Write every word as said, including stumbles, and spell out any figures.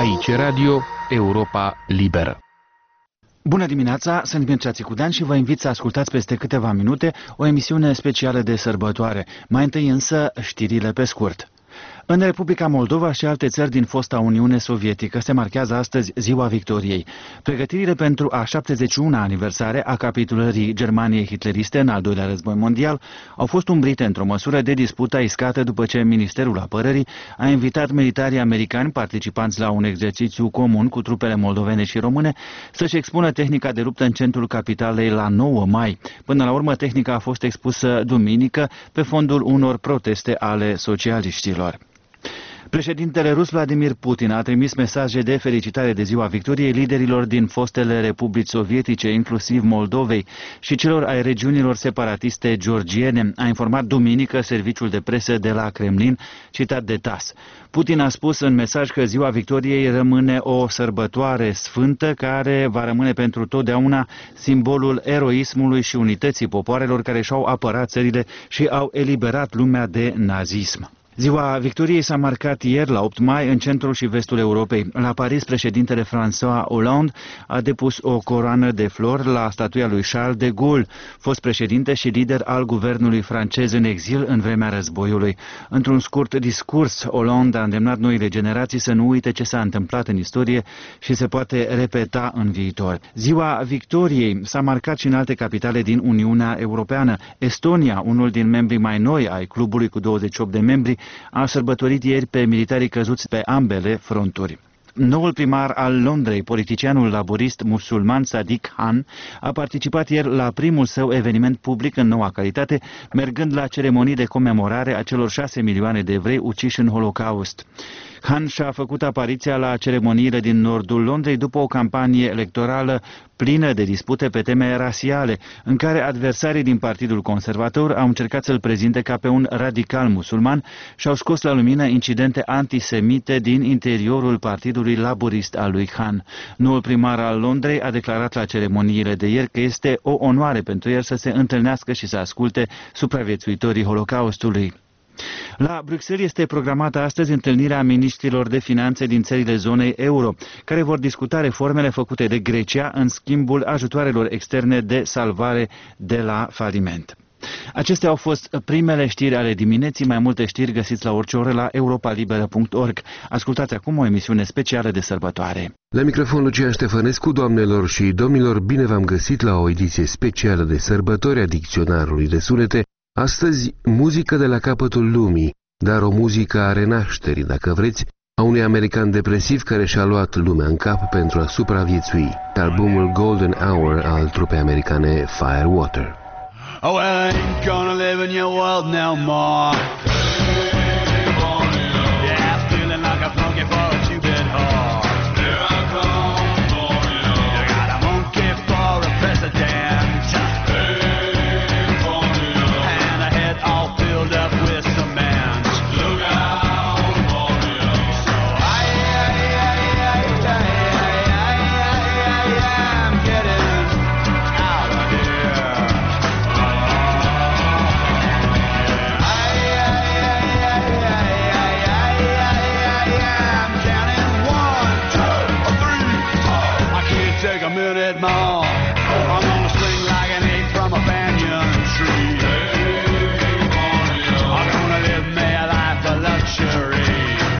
Aici Radio Europa Liberă. Bună dimineața, sunt Mircea Țicudean și vă invit să ascultați peste câteva minute o emisiune specială de sărbătoare. Mai întâi însă știrile pe scurt. În Republica Moldova și alte țări din fosta Uniune Sovietică se marchează astăzi Ziua Victoriei. Pregătirile pentru a șaptezeci și una aniversare a capitulării Germaniei hitleriste în al doilea război mondial au fost umbrite într-o măsură de dispută iscată după ce Ministerul Apărării a invitat militarii americani participanți la un exercițiu comun cu trupele moldovene și române să-și expună tehnica de luptă în centrul capitalei la nouă mai. Până la urmă, tehnica a fost expusă duminică pe fondul unor proteste ale socialiștilor. Președintele rus Vladimir Putin a trimis mesaje de felicitare de Ziua Victoriei liderilor din fostele republici sovietice, inclusiv Moldovei, și celor ai regiunilor separatiste georgiene, a informat duminică serviciul de presă de la Kremlin, citat de TASS. Putin a spus în mesaj că Ziua Victoriei rămâne o sărbătoare sfântă care va rămâne pentru totdeauna simbolul eroismului și unității popoarelor care și-au apărat țările și au eliberat lumea de nazism. Ziua Victoriei s-a marcat ieri, la opt mai, în centrul și vestul Europei. La Paris, președintele François Hollande a depus o coroană de flori la statuia lui Charles de Gaulle, fost președinte și lider al guvernului francez în exil în vremea războiului. Într-un scurt discurs, Hollande a îndemnat noile generații să nu uite ce s-a întâmplat în istorie și se poate repeta în viitor. Ziua Victoriei s-a marcat și în alte capitale din Uniunea Europeană. Estonia, unul din membrii mai noi ai clubului cu douăzeci și opt de membri, a sărbătorit ieri pe militarii căzuți pe ambele fronturi. Noul primar al Londrei, politicianul laborist musulman Sadiq Khan, a participat ieri la primul său eveniment public în noua calitate, mergând la ceremonii de comemorare a celor șase milioane de evrei uciși în Holocaust. Khan și-a făcut apariția la ceremoniile din nordul Londrei după o campanie electorală plină de dispute pe teme rasiale, în care adversarii din Partidul Conservator au încercat să-l prezinte ca pe un radical musulman și au scos la lumină incidente antisemite din interiorul Partidului Laborist al lui Khan. Noul primar al Londrei a declarat la ceremoniile de ieri că este o onoare pentru el să se întâlnească și să asculte supraviețuitorii Holocaustului. La Bruxelles este programată astăzi întâlnirea miniștrilor de finanțe din țările zonei euro, care vor discuta reformele făcute de Grecia în schimbul ajutoarelor externe de salvare de la faliment. Acestea au fost primele știri ale dimineții. Mai multe știri găsiți la orice oră la europa liberă punct org. Ascultați acum o emisiune specială de sărbătoare. La microfon Lucian Ștefănescu, doamnelor și domnilor, bine v-am găsit la o ediție specială de sărbători a Dicționarului de Sunete. Astăzi, muzică de la capătul lumii, dar o muzică a renașterii, dacă vreți, a unui american depresiv care și-a luat lumea în cap pentru a supraviețui. Albumul Golden Hour al trupei americane Firewater. Oh, well, I ain't gonna live in your world no more.